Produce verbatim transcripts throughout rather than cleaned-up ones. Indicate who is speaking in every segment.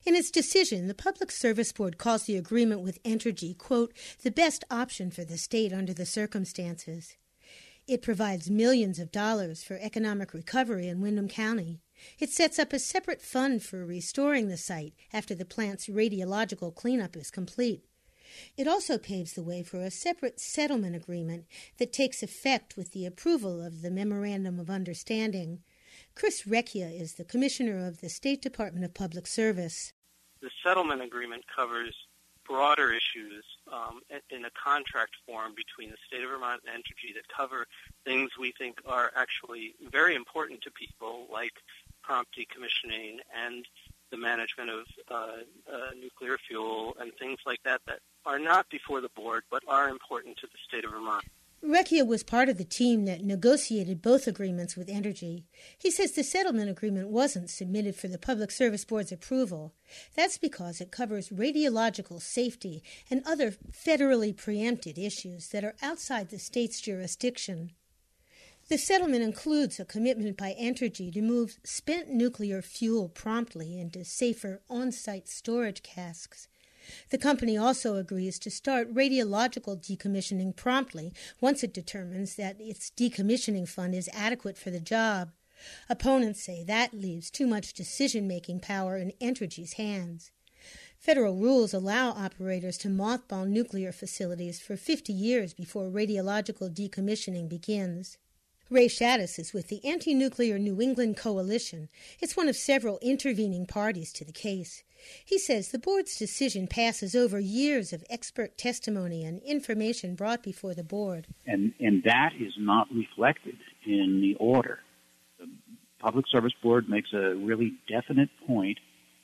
Speaker 1: In its decision, the Public Service Board calls the agreement with Entergy, quote, the best option for the state under the circumstances. It provides millions of dollars for economic recovery in Windham County. It sets up a separate fund for restoring the site after the plant's radiological cleanup is complete. It also paves the way for a separate settlement agreement that takes effect with the approval of the Memorandum of Understanding. Chris Recchia is the Commissioner of the State Department of Public Service.
Speaker 2: The settlement agreement covers broader issues um, in a contract form between the state of Vermont and Entergy that cover things we think are actually very important to people, like prompt decommissioning and the management of uh, uh, nuclear fuel and things like that that are not before the board but are important to the state of Vermont.
Speaker 1: Recchia was part of the team that negotiated both agreements with Entergy. He says the settlement agreement wasn't submitted for the Public Service Board's approval. That's because it covers radiological safety and other federally preempted issues that are outside the state's jurisdiction. The settlement includes a commitment by Entergy to move spent nuclear fuel promptly into safer on-site storage casks. The company also agrees to start radiological decommissioning promptly once it determines that its decommissioning fund is adequate for the job. Opponents say that leaves too much decision-making power in Entergy's hands. Federal rules allow operators to mothball nuclear facilities for fifty years before radiological decommissioning begins. Ray Shaddis is with the Anti-Nuclear New England Coalition. It's one of several intervening parties to the case. He says the board's decision passes over years of expert testimony and information brought before the board.
Speaker 3: And, and that is not reflected in the order. The Public Service Board makes a really definite point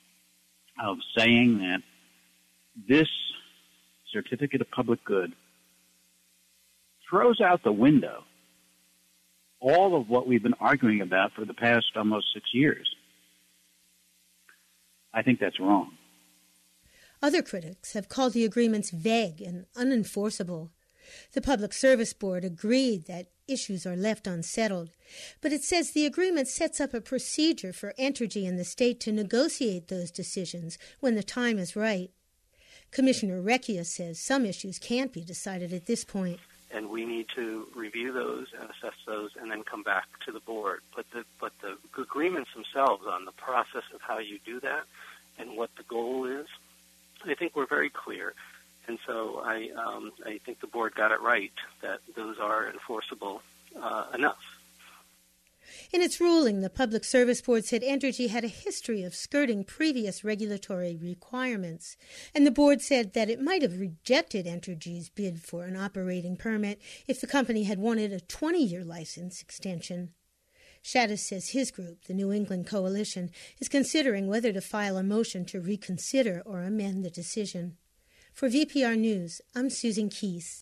Speaker 3: of saying that this certificate of public good throws out the window all of what we've been arguing about for the past almost six years. I think that's wrong.
Speaker 1: Other critics have called the agreements vague and unenforceable. The Public Service Board agreed that issues are left unsettled, but it says the agreement sets up a procedure for Entergy and the state to negotiate those decisions when the time is right. Commissioner Recchia says some issues can't be decided at this point.
Speaker 2: And we need to review those and assess those and then come back to the board. But the but the agreements themselves on the process of how you do that and what the goal is, I think we're very clear. And so I um, I think the board got it right that those are enforceable uh, enough.
Speaker 1: In its ruling, the Public Service Board said Entergy had a history of skirting previous regulatory requirements, and the board said that it might have rejected Entergy's bid for an operating permit if the company had wanted a twenty-year license extension. Shaddis says his group, the New England Coalition, is considering whether to file a motion to reconsider or amend the decision. For V P R News, I'm Susan Keese.